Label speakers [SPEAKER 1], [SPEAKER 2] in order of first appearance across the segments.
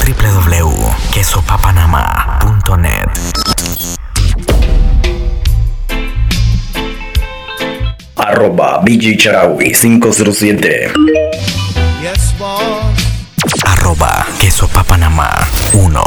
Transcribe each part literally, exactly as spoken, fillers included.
[SPEAKER 1] w w w punto queso papanama punto net.
[SPEAKER 2] Arroba B J Charaui cinco cero siete.
[SPEAKER 3] Yes, boss.
[SPEAKER 1] Arroba queso papanama uno.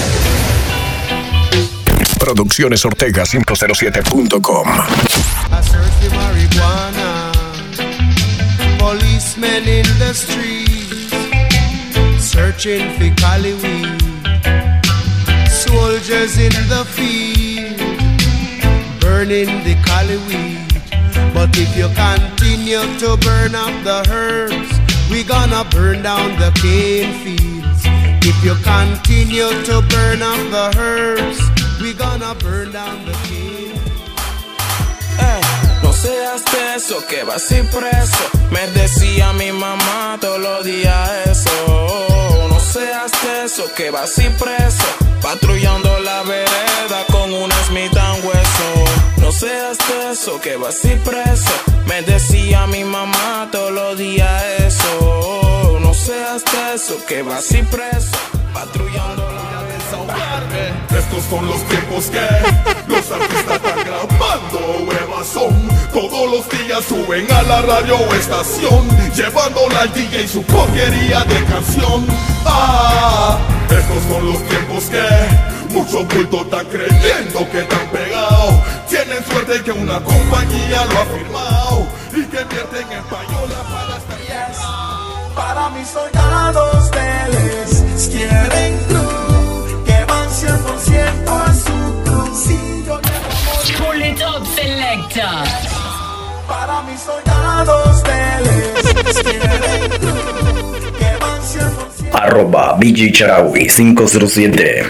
[SPEAKER 4] Producciones Ortega cinco cero siete punto com.
[SPEAKER 3] I search the marijuana. Policemen in the streets, searching for Cali weed. Soldiers in the field, burning the Cali weed. But if you continue to burn up the herbs, we gonna burn down the cane fields. If you continue to burn up the herbs, we gonna burn down the cane.
[SPEAKER 5] Eh, no seas teso, que vas y preso. Me decía mi mamá todos los días eso. No seas teso, que vas y preso. Patrullando la vereda con una Smith and Wesson. No seas teso, que vas y preso. Me decía mi mamá todos los días eso. No seas teso, que vas y preso. Patrullando la vereda.
[SPEAKER 6] Estos son los tiempos que los artistas están grabando huevas son. Todos los días suben a la radio estación, llevándola al D J su porquería de canción. Ah, estos son los tiempos que muchos bultos están creyendo que están pegados. Tienen suerte que una compañía lo ha firmado y que invierten en payola para estar yes.
[SPEAKER 7] Para mis soldados teles quieren cruz, que van cien por ciento a su cruz. Si yo llevo
[SPEAKER 8] Pull it up, selector.
[SPEAKER 7] Para mis soldados teles quieren cruz, que van cien por ciento.
[SPEAKER 2] Arroba B J Charaui cinco cero siete.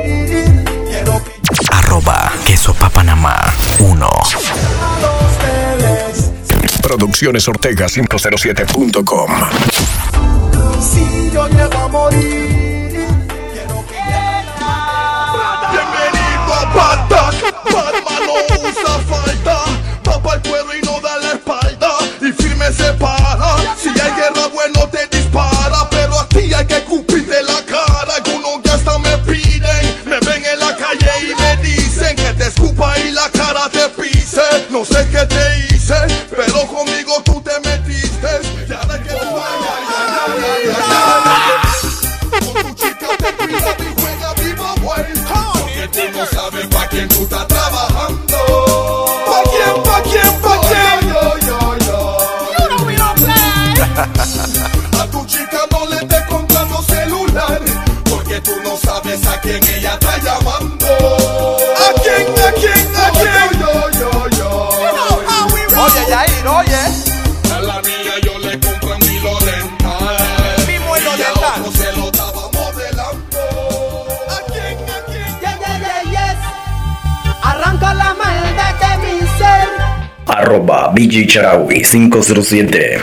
[SPEAKER 1] Arroba queso papanama uno.
[SPEAKER 4] Producciones Ortega cinco cero siete punto com.
[SPEAKER 7] Si yo llego a morir, quiero que
[SPEAKER 6] Bienvenido a Batman. Batman no usa falta. Tapa el cuero y no da la espalda. Y firme se para. Si hay guerra, bueno te dispara. Pero a ti hay que escupirte la cara. Algunos que hasta me piden. Me ven en la calle y me dicen que te escupa y la cara te pise. No sé qué te hice, pero conmigo tú te metiste. Y ahora que tú con tu chica te cuida y juega viva güey. Porque tú no sabes pa' quién tú estás trabajando. ¿Pa' quién, pa' quién, pa' quién? Yo, yo, yo,
[SPEAKER 8] You know we don't play.
[SPEAKER 6] a tu chica no le estés comprando celular, porque tú no sabes a quién ella está llamando. ¿A quién, a quién, a quién? Yo, yo, yo, yo.
[SPEAKER 7] Oye, Yair, oye.
[SPEAKER 6] A la mía yo le compro mi Lorental.
[SPEAKER 7] Mismo el
[SPEAKER 6] Y a
[SPEAKER 7] Lorental.
[SPEAKER 6] otro se lo estaba modelando. ¿A quién, a quién?
[SPEAKER 7] Yeah, yeah, yeah, yes. Arranca la maldad de mi ser.
[SPEAKER 2] Arroba B J Charaui cinco cero siete.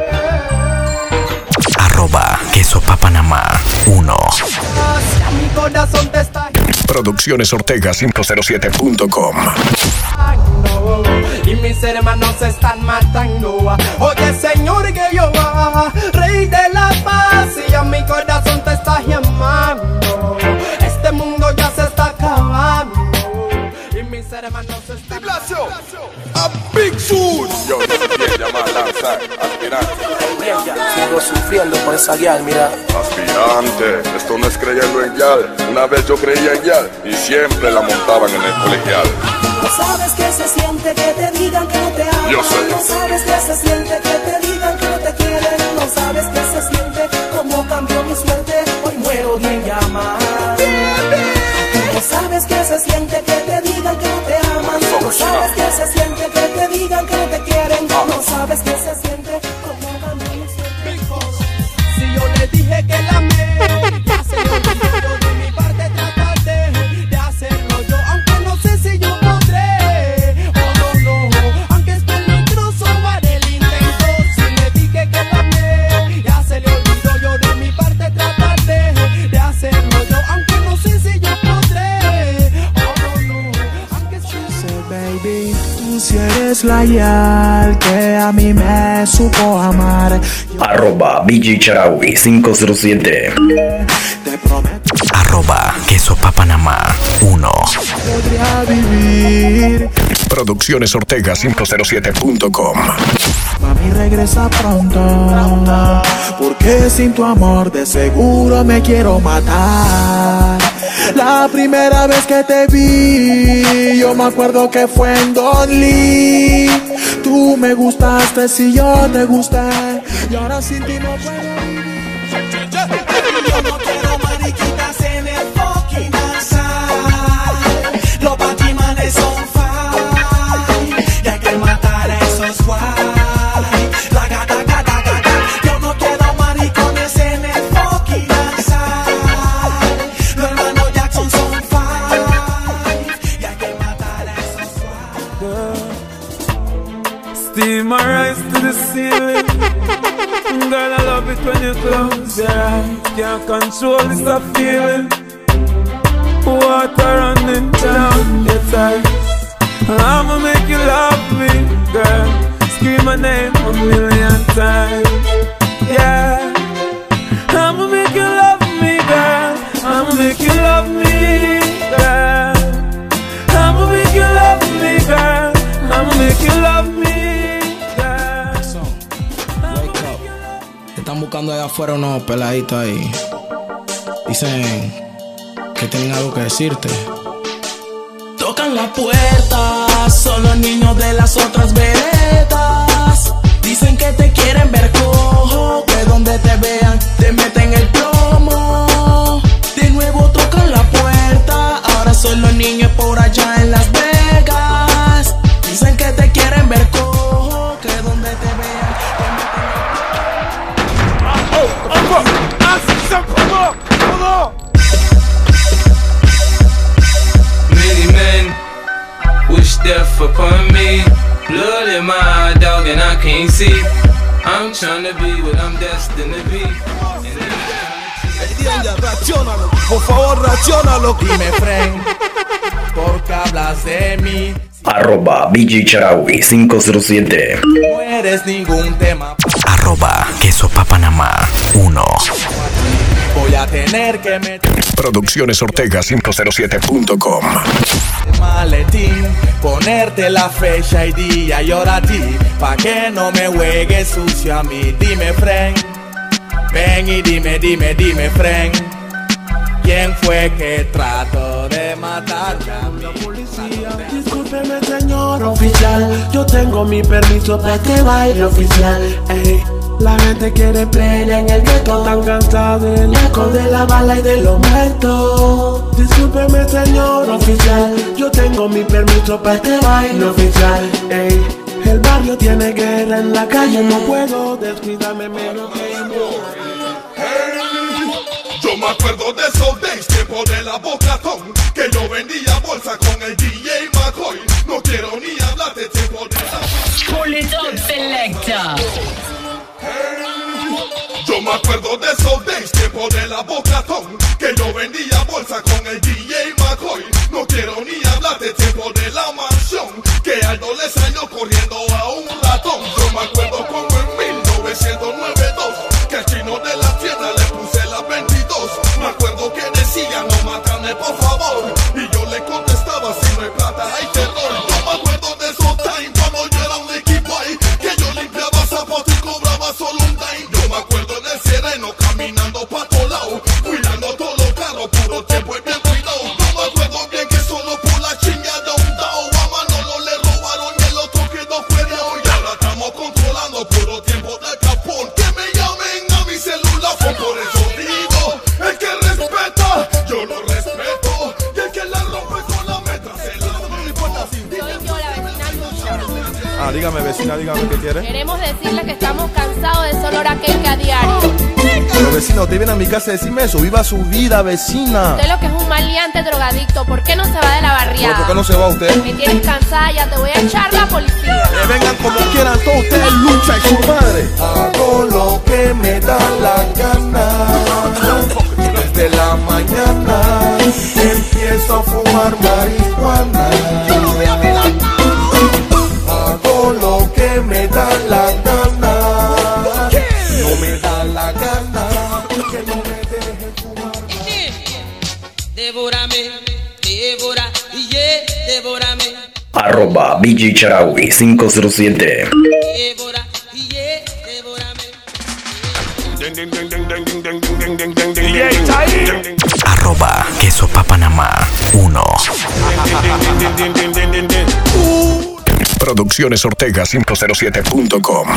[SPEAKER 1] Arroba queso papanama uno.
[SPEAKER 7] Mi corazón te está
[SPEAKER 4] Producciones Ortega cinco cero siete punto com.
[SPEAKER 7] llamando y mis hermanos se están matando. Oye, Señor, que yo ah, Rey de la paz, y a mi corazón te está llamando. Este mundo ya se está acabando y mis hermanos se están
[SPEAKER 6] A Big Sur.
[SPEAKER 9] Yo, bien llamada lanza, aspirante.
[SPEAKER 10] Sigo sufriendo por esa guial, mira.
[SPEAKER 9] Aspirante, esto no es creyendo en Yal. Una vez yo creía en Yal y siempre la montaban en el colegial.
[SPEAKER 11] No sabes que se siente que te digan que no te aman.
[SPEAKER 9] Yo sé.
[SPEAKER 11] No sabes que se siente que te digan que no te quieren. No sabes que se siente como cambió mi suerte. Hoy muero bien llamado. No sabes que se siente que te digan que no te aman. No sabes que se siente que te digan que no te quieren. No sabes que se siente como cambió mi suerte.
[SPEAKER 7] Si yo le dije que la amé, ya se lo dije yo de mi parte tratar de, de hacerlo yo, aunque no sé si yo podré o no, no, aunque esté en incluso haré el intento. Si le dije que la amé, ya se le olvidó yo de mi parte tratar de, de hacerlo yo, aunque no sé si yo podré o no, no, aunque esté baby, tú si eres la yal que a mí me supo amar.
[SPEAKER 2] Arroba B J Charaui cinco cero siete.
[SPEAKER 7] Te prometo
[SPEAKER 4] Producciones Ortega quinientos siete punto com.
[SPEAKER 12] Mami, regresa pronto, porque sin tu amor de seguro me quiero matar. La primera vez que te vi, yo me acuerdo que fue en Don Lee. Tú me gustaste, si yo te gusté, y ahora sin ti no puedo vivir.
[SPEAKER 7] Yo no quiero mariquitas en el fucking azar. Los batimanes son fine y hay que matar a esos guay. La gata, gata, gata. Yo no quiero maricones en el fucking azar. Los hermanos Jackson son fine y hay que matar a esos guay.
[SPEAKER 5] Steam my rise to the ceiling. Girl, I love it when you close your eyes. Can't control this a feeling. Water running down your thighs. I'ma make you love me, girl. Scream my name a million times. Yeah. I'ma make you love me, girl. I'ma make you love me, girl. I'ma make you love me, girl. I'ma make you love me.
[SPEAKER 10] Están buscando allá afuera unos peladitos ahí. Dicen que tienen algo que decirte.
[SPEAKER 7] Tocan la puerta, son los niños de las otras veredas. Dicen que te quieren ver cojo, que donde te vean te meten el plomo. De nuevo tocan la puerta, ahora son los niños por allá en Las Vegas. Dicen que te quieren ver cojo, que donde te vean te meten el
[SPEAKER 5] Many men wish death upon me. Blood in my eye, dog, and I can't see. I'm trying to be what I'm destined to be.
[SPEAKER 12] Reacciónalo, por favor, reacciónalo. Dime, friend, porque hablas de mí.
[SPEAKER 2] Arroba B J Charaui cinco cero siete.
[SPEAKER 12] No eres ningún tema.
[SPEAKER 1] Arroba Queso Papanamá uno.
[SPEAKER 12] Voy a tener que meter
[SPEAKER 4] Producciones Ortega quinientos siete punto com.
[SPEAKER 12] maletín, ponerte la fecha y día y hora a ti, pa' que no me juegues sucio a mí. Dime, friend, ven y dime, dime, dime, friend, ¿quién fue que trató de matarme a mí?
[SPEAKER 13] Discúlpeme, señor oficial, yo tengo mi permiso para este baile oficial. Ey, la gente quiere plena en el gueto, tan cansado del eco de la bala y de los muertos. Discúlpeme, señor oficial, yo tengo mi permiso para este baile oficial. Ey, el barrio tiene guerra en la calle, no puedo descuidarme menos que yo.
[SPEAKER 6] Yo me acuerdo de esos days, tiempo de la Bocatón, que yo vendía bolsa con el D J McCoy. No quiero ni hablar de tiempo de la...
[SPEAKER 8] Pull it up, selector.
[SPEAKER 6] Yo me acuerdo de esos days, tiempo de la Bocatón, que yo vendía bolsa con el D J McCoy. No quiero ni hablar de tiempo de la mansión, que Aldo le salió corriendo a un ratón. Yo me acuerdo como en mil novecientos noventa y dos, que al chino de la tienda le puse la veintidós. Me acuerdo que decía no mátame por favor, y yo le contestaba si no hay plata hay terror. Yo me acuerdo de esos times cuando yo era un equipo ahí, que yo limpiaba zapatos y cobraba solo un dime. Yo me acuerdo en el sereno caminando pa' todos lados, cuidando todos los carros, puro tiempo y bien cuidado. Yo me acuerdo bien que solo por la chingada un dao a Manolo le robaron y el otro quedó feriado. Y ahora estamos controlando puro tiempo de capón. Que me llamen a mi celular, fue por eso digo, el que respeta, yo lo respeto, y el que la rompe con la metra se la no le importa si
[SPEAKER 14] Soy yo, la vecina Lucha.
[SPEAKER 15] Ah, dígame, vecina, dígame qué quiere.
[SPEAKER 14] Queremos decirle que estamos cansados de ese olor a cake a diario.
[SPEAKER 15] Pero vecina, usted viene a mi casa a decirme eso. Viva su vida, vecina.
[SPEAKER 14] Usted lo que es un maleante drogadicto. ¿Por qué no se va de la barriada?
[SPEAKER 15] ¿Por qué no se va usted?
[SPEAKER 14] Me tienes cansada, ya te voy a echar la policía.
[SPEAKER 15] Que vengan como quieran todos ustedes, Lucha y su madre.
[SPEAKER 12] Hago lo que me da la gana. Desde la mañana empiezo a fumar marihuana. Hago lo que me da la gana. No me da la gana que no me dejen fumar.
[SPEAKER 16] Devórame, devora, yeah, devórame.
[SPEAKER 2] Arroba B J Charaui cinco cero siete.
[SPEAKER 1] Arroba Queso Papanamá uno.
[SPEAKER 4] Producciones Ortega cinco cero siete punto com.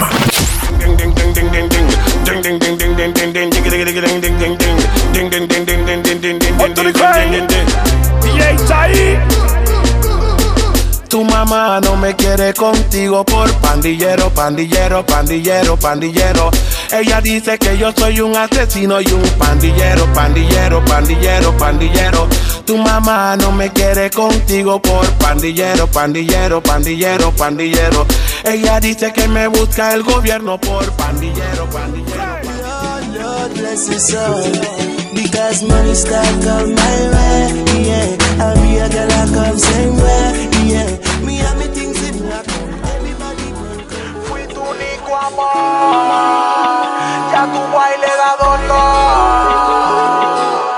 [SPEAKER 13] Tu mamá no me quiere contigo por pandillero, pandillero, pandillero, pandillero. Ella dice que yo soy un asesino y un pandillero, pandillero, pandillero, pandillero. Tu mamá no me quiere contigo por pandillero, pandillero, pandillero, pandillero. Ella dice que me busca el gobierno por pandillero, pandillero.
[SPEAKER 16] Lord, Lord, bless your soul. Because money start come my way, yeah. I'll be a girl I come same way, yeah. Me and me things in black, everybody
[SPEAKER 13] fui tu único amor, ya tu baile da dolor.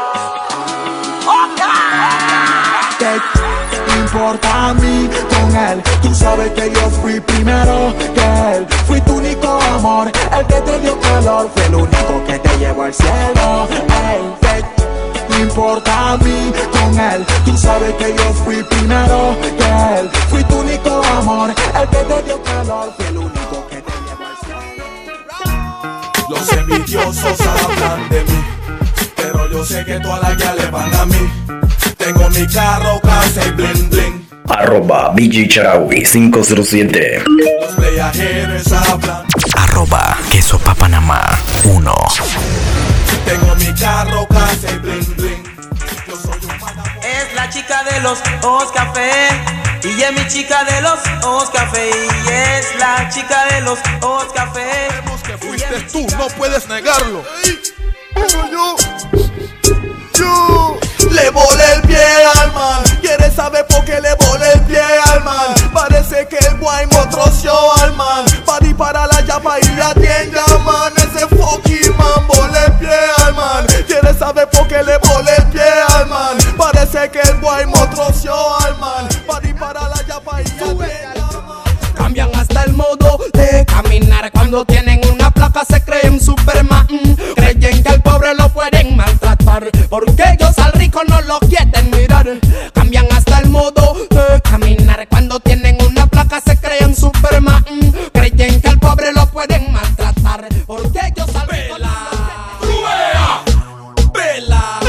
[SPEAKER 12] ¿Qué importa a mí con él? Tú sabes que yo fui primero que él. Fui tu único amor, el que te dio calor. Fue el único que te llevó al cielo. Ey, ¿qué importa a mí con él? Tú sabes que yo fui primero que él. Fui tu único amor, el que te dio calor. Fue el único que te llevó al cielo.
[SPEAKER 6] Los envidiosos hablan de mí, pero yo sé que todas las guías le van a mí. Tengo mi carro, casa y bling bling.
[SPEAKER 2] Arroba B J Charaui cinco cero siete.
[SPEAKER 6] Los playajeros hablan.
[SPEAKER 1] Arroba Queso Papanamá uno.
[SPEAKER 6] Tengo mi carro, casa y bling bling. Yo soy un madapo.
[SPEAKER 7] Es la chica de los ojos café. Y es mi chica de los ojos café. Y es la chica de los ojos café.
[SPEAKER 6] Sabemos que fuiste tú, no puedes negarlo. Pero yo, yo le volé el pie al man. ¿Quieres saber por qué le volé el pie al man? Parece que el guay me troció al man. Pa' disparar la llapa y la tienda, man. Ese fucking man volé el pie al man. ¿Quieres saber por qué le volé el pie al man? Parece que el guay me troció al man. Pa' disparar la llapa y la tienda, man.
[SPEAKER 7] Cambian hasta el modo de caminar. Cuando tienen una placa se creen Superman. Creen que al pobre lo pueden maltratar, porque ellos al rico no lo quieren mirar. Cambian hasta el modo de caminar. Cuando tienen una placa se creen Superman. Creen que al pobre lo pueden maltratar, porque ellos al rico no lo quieren mirar.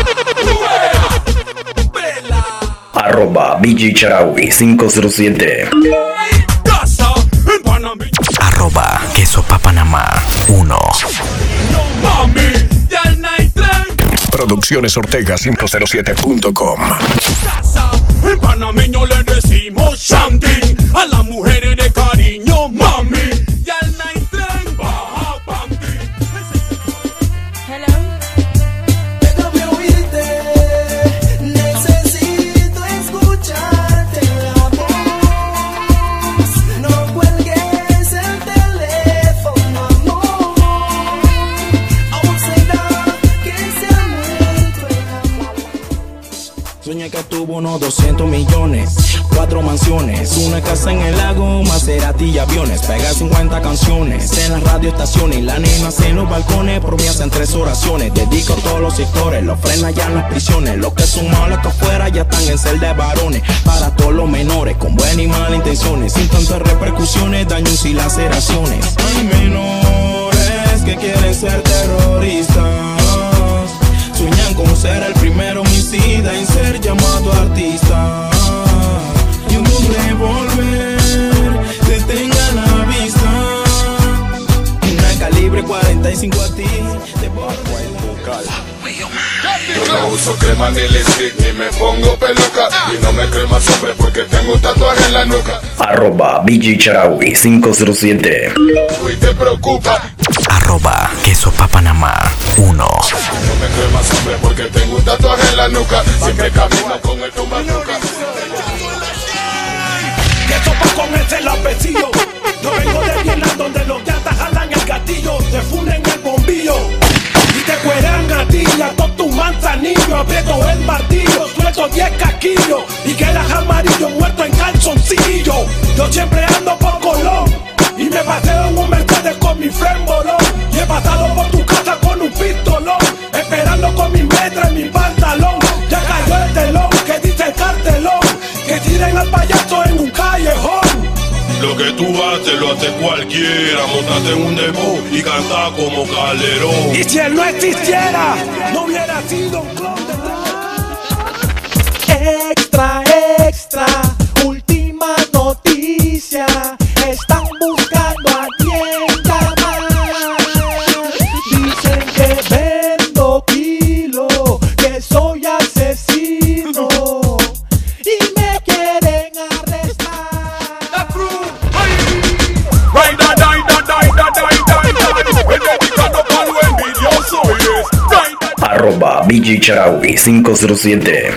[SPEAKER 2] Arroba B J Charaui cinco cero siete.
[SPEAKER 1] Arroba Queso Papanamá uno.
[SPEAKER 4] Producciones Ortega cinco cero siete punto com.
[SPEAKER 5] En panameño le decimos shanty a las mujeres de cariño, mami. Y al night train baja panty.
[SPEAKER 7] Hello.
[SPEAKER 16] Déjame oírte, necesito escucharte la voz. No cuelgues el teléfono, amor. Aún será que se ha muerto el amor.
[SPEAKER 10] Soñé que tuvo unos doscientos millones, cuatro mansiones, una casa en el lago, Maserati y aviones. Pega cincuenta canciones en las radioestaciones y las nenas en los balcones. Promesas en tres oraciones, dedico a todos los sectores. Los frenas ya en las prisiones, los que son malos que afuera ya están en celda de varones. Para todos los menores con buenas y malas intenciones, sin tantas repercusiones, daños y laceraciones. Hay menores que quieren ser terroristas, sueñan con ser el primer homicida en ser llamado artista. Y un revólver te tenga a la vista, una calibre cuarenta y cinco a ti te borra.
[SPEAKER 9] Yo no uso crema ni lipstick ni me pongo peluca. Y no me cremas hombre porque tengo un tatuaje en la nuca.
[SPEAKER 2] Arroba B J Charaui cinco cero siete.
[SPEAKER 9] Y te preocupa.
[SPEAKER 1] Arroba Queso Papanamá uno.
[SPEAKER 9] No me cremas hombre porque tengo un tatuaje en la nuca. Siempre camino con el tumbanuca.
[SPEAKER 5] Que topa con ese lapecillo. No vengo de Vietnam donde los llantas jalan el gatillo. Te funden el bombillo y te cueran a ti y a todos tus manzanillos. Aprieto el martillo, suelto diez casquillos y quedas amarillo muerto en calzoncillo.
[SPEAKER 13] Yo siempre ando por Colón y me paseo en un Mercedes con mi friend Bolón. Y he pasado por tu casa con un pistolón, esperando con mi metra en mi pantalón. Ya cayó el telón, que dice el cartelón, que tiren al payaso en un callejón.
[SPEAKER 6] Lo que tú haces lo hace cualquiera. Montate en un demo y canta como Calderón.
[SPEAKER 13] Y si él no existiera, no hubiera sido un clon de
[SPEAKER 12] Extra, extra, última noticia. Están buscando a quien llamar. Dicen que vendo kilo, que soy asesino y me quieren arrestar.
[SPEAKER 6] La cruz, ay. Raida, daida, daida, daida, daida. El dedicado para lo envidioso es Raida.
[SPEAKER 2] Arroba B J Charaui cinco cero siete.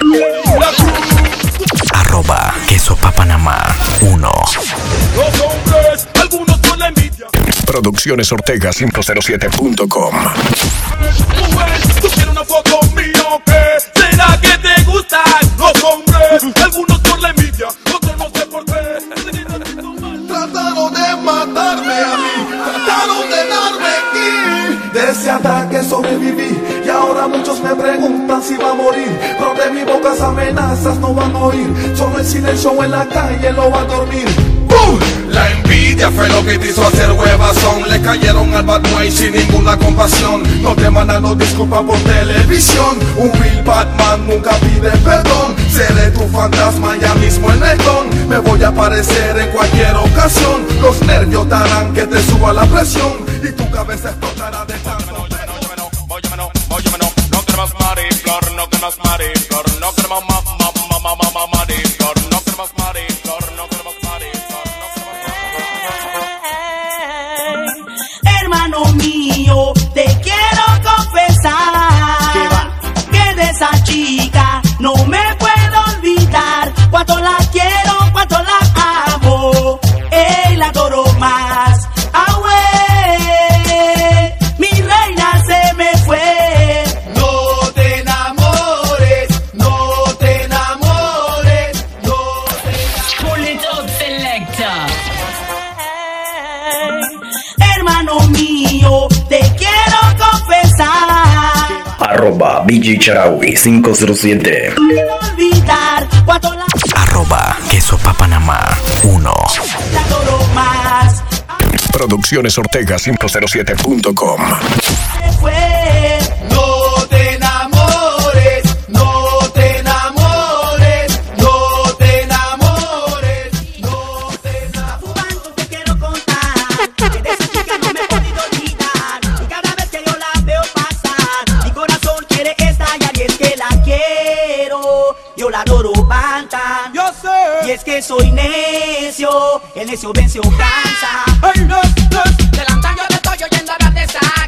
[SPEAKER 1] Arroba Queso Papanamá uno.
[SPEAKER 6] Los hombres, algunos con la envidia.
[SPEAKER 4] Producciones Ortega cinco cero siete punto com.
[SPEAKER 6] Mujer, tú quieres una foto mía, ¿qué? ¿Será que te gustan los hombres? Algunos por la envidia, otros no sé por qué.
[SPEAKER 3] Trataron de matarme a mí, trataron de darme aquí.
[SPEAKER 12] De ese ataque sobreviví y ahora muchos me preguntan si va a morir. Pero de mi boca esas amenazas no van a oír. Solo el silencio en la calle lo va a dormir.
[SPEAKER 6] ¡Bum! La envidia fue lo que te hizo hacer huevazón. Le cayeron al bad boy sin ninguna compasión. No te mandan los disculpas por televisión. Un real Batman nunca pide perdón. Seré tu fantasma ya mismo en el don. Me voy a aparecer en cualquier ocasión. Los nervios te harán que te suba la presión y tu cabeza explotará de tanto. No queremos mariflor, no queremos mariflor, no queremos ma ma ma ma ma ma mariflor, no queremos mariflor, no queremos mariflor, no queremos.
[SPEAKER 11] Hermano mío, te quiero confesar que de esa chica no me puedo olvidar. Cuánto la quiero, cuánto la amo, ey, la adoro más. Ah, wey, mi reina se me fue. No te enamores, no te enamores, no te enamores.
[SPEAKER 8] Pull it up, selector.
[SPEAKER 11] Hermano mío, te quiero confesar.
[SPEAKER 2] Arroba B J Charaui cinco cero siete.
[SPEAKER 11] No puedo olvidar cuánto la
[SPEAKER 1] Arroba Queso Papanamá uno.
[SPEAKER 11] la adoro más.
[SPEAKER 4] Producciones Ortega cinco cero siete punto com.
[SPEAKER 11] Se fue. No te enamores, no te enamores, no te enamores, no te enamores. Cuánto te quiero contar, que de esa chica no me he podido olvidar. Y cada vez que yo la veo pasar, mi corazón quiere estallar y es que la quiero. Yo la adoro bantan.
[SPEAKER 3] Yo sé.
[SPEAKER 11] Y es que soy necio, el necio vence o cansa.
[SPEAKER 3] Ay, no, no.
[SPEAKER 17] Del antaño te estoy oyendo hablar de esa